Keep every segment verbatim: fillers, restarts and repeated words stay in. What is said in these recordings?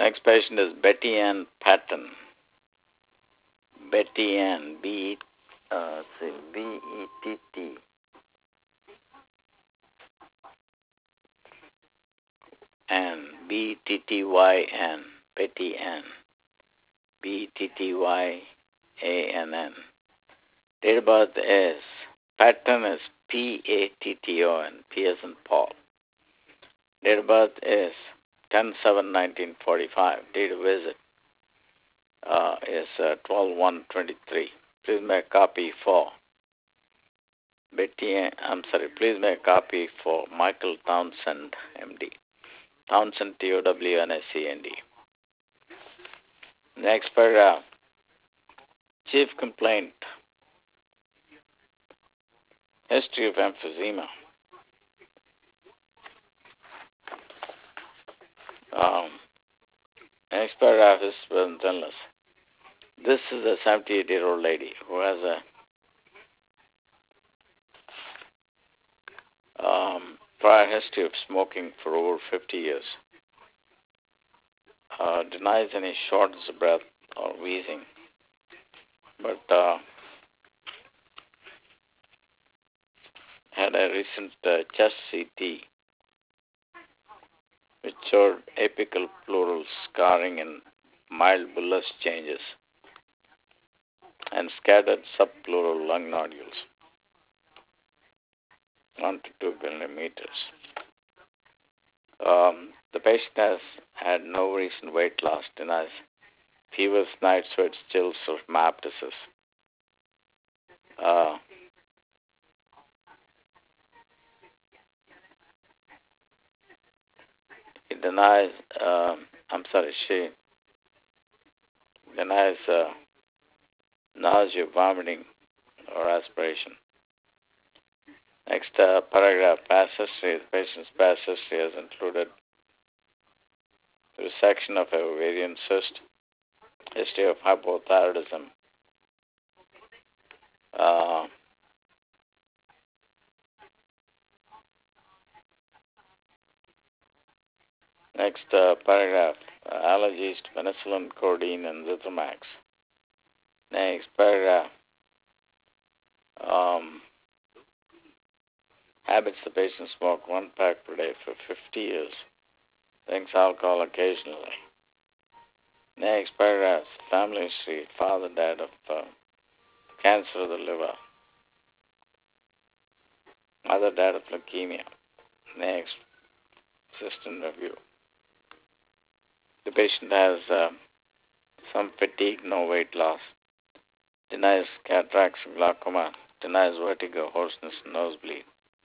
Next patient is Betty Ann Patton. Betty Ann, B, uh, see, B E T T. Ann, B T T Y N, Betty Ann, B T T Y A N N. Date of birth is, Patton is P A T T O N, P as in Paul. Date of birth is ten seven nineteen forty-five. Date of visit uh, is uh, twelve one twenty-three. Please make a copy for Betty, I'm sorry, please make a copy for Michael Townsend, M D. Townsend, T O W N S E N D. Next paragraph. Chief complaint. History of emphysema. Um, next paragraph is illness. This is a seventy-eight-year-old lady who has a um, prior history of smoking for over fifty years. Uh, denies any shortness of breath or wheezing, but uh, had a recent uh, chest C T which showed apical pleural scarring and mild bullous changes and scattered subpleural lung nodules, one to two millimeters. Um, the patient has had no recent weight loss, denies fevers, night sweats, chills, or hemoptysis. Uh, he denies, uh, I'm sorry, she denies uh, nausea, vomiting, or aspiration. Next uh, paragraph, past history. The patient's past history has included resection of ovarian cyst, history of hypothyroidism, uh, next uh, paragraph, uh, allergies to penicillin, codeine, and Zithromax. Next paragraph, um, habits. The patient smoked one pack per day for fifty years. Drinks alcohol occasionally. Next paragraph, family history. Father died of uh, cancer of the liver. Mother died of leukemia. Next, system review. The patient has uh, some fatigue, no weight loss. Denies cataracts, glaucoma. Denies vertigo, hoarseness, and nosebleed.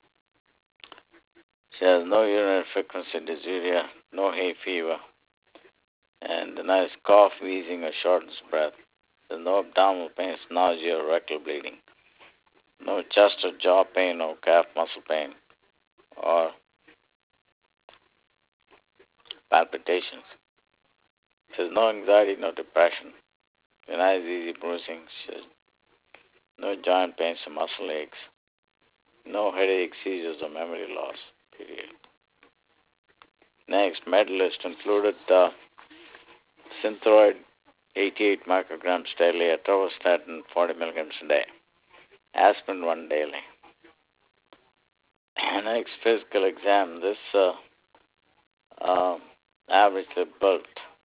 She has no urinary frequency dysuria, no hay fever, and denies cough, wheezing, or shortness of breath. There's no abdominal pain, nausea, or rectal bleeding. No chest or jaw pain or calf muscle pain or palpitations. She has no anxiety, no depression. Denies easy bruising. She has no joint pains or muscle aches. No headache, seizures, or memory loss. Period. Next, med list included uh, Synthroid eighty-eight micrograms daily, atorvastatin forty milligrams a day, aspirin one daily. Next, physical exam. This uh, uh, averagely built,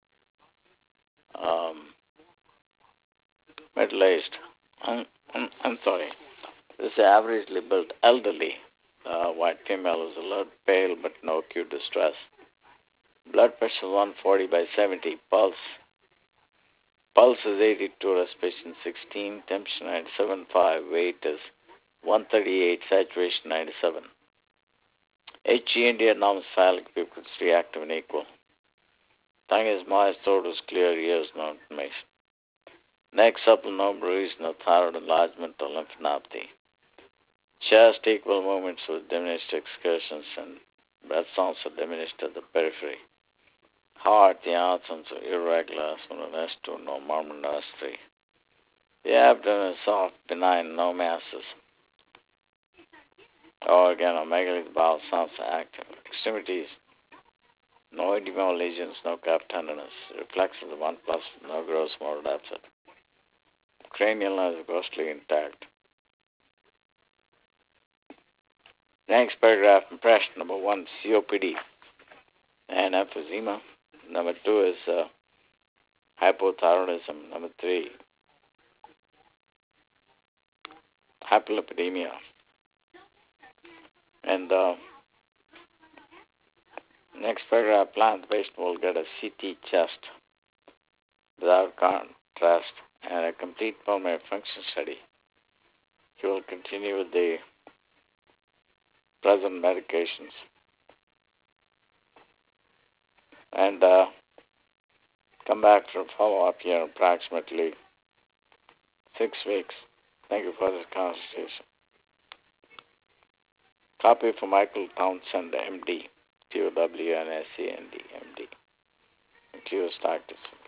um, middle-aged, I'm, I'm, I'm sorry, this averagely built elderly uh, white female is alert, pale, but no acute distress. Blood pressure one forty by seventy, pulse. Pulse is eighty-two, respiration sixteen, temperature ninety-seven point five, weight is one thirty-eight, saturation ninety-seven. H G N D anormal-cephalic pupils reactive and equal. Tongue is moist, throat is clear, ears no inflammation. Neck supple, no bruise, no thyroid enlargement or lymphadenopathy. Chest equal movements with diminished excursions and breath sounds are diminished at the periphery. Heart, the outcomes are irregular, so no S two, no murmur, no S three. The abdomen is soft, benign, no masses. Organ or megaly, the bowel sounds are active. Extremities, No edema lesions, no calf tenderness. Reflex of the one plus, no gross motor deficit. Cranial nerve ghostly intact. Next paragraph, impression number one, C O P D and emphysema. Number two is uh, hypothyroidism. Number three, hyperlipidemia. And uh, next paragraph, plan the patient will get a C T chest without contrast and a complete pulmonary function study. He will continue with the present medications. And uh, come back for a follow-up here in approximately six weeks. Thank you for this consultation. Copy for Michael Townsend, M D, T O W N S E N D, M D, Q S Doctors.